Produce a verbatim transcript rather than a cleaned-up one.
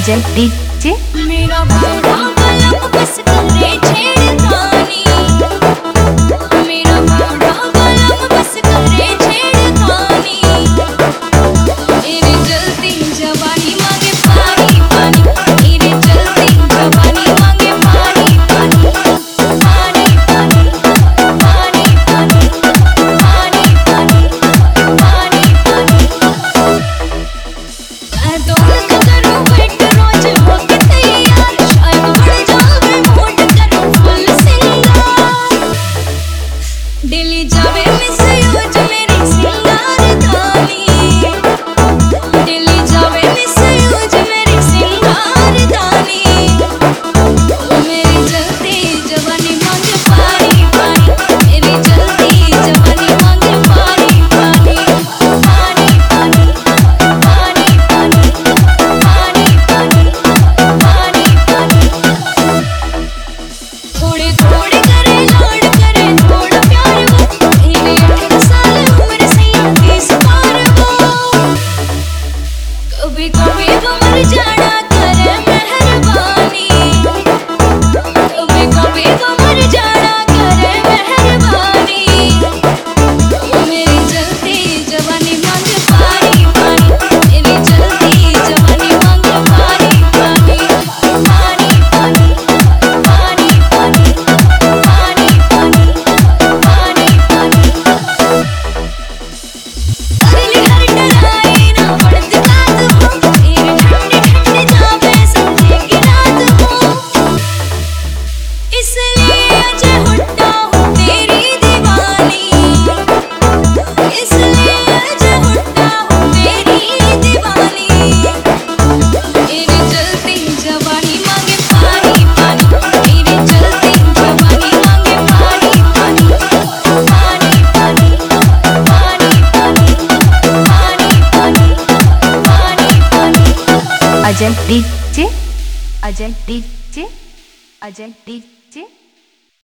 Ajay DJ. मेरा बूढ़ा गला बस करे छेड़खानी, मेरा बूढ़ा गला बस करे छेड़खानी। मेरे जलती जवानी मांगे पानी पानी, मेरे जलती जवानी मांगे पानी पानी पानी पानी पानी पानी पानी पानी पानी पानी। मैं तो करूं वेट रोज होके तैयार, शायद बढ़ जावे मूड करूं फुल सिंगार। दिल्ली जावे मिस यूज मेरी सिंगार दानी, दिल्ली जावे मिस यूज मेरी सिंगार दानी। मेरी जलती जवानी मांगे पानी पानी, मेरी जलती जवानी मांगे पानी पानी पानी पानी पानी पानी पानी पानी पानी पानी। थोड़े थोड़े करे लाड करे थोड़ा प्यार वो, मेरे अठारह साल उम्र सैया तीस पार वो। कभी कभी वो मर जाना करे मेहरबानी, कभी कभी वो मर जाना करे मेहरबानी। मेरी जलती जवानी मांगे पानी पानी, मेरी जलती जवानी मांगे पानी पानी पानी पानी पानी पानी पानी पानी पानी पानी। अगली हर डराई ना पड़त रात हो, तेरे ठंडे ठंडे जावे समझेगी रात हो। इसलिए अजय हुड्डा हूँ तेरी दीवानी, इसलिए अजय हुड्डा हूँ तेरी दीवानी। मेरी जलती जवानी मांगे पानी पानी, मेरी जलती जवानी मांगे पानी पानी पानी पानी पानी पानी पानी पानी पानी पानी। Ajay DJ. Ajay DJ. Ajay DJ.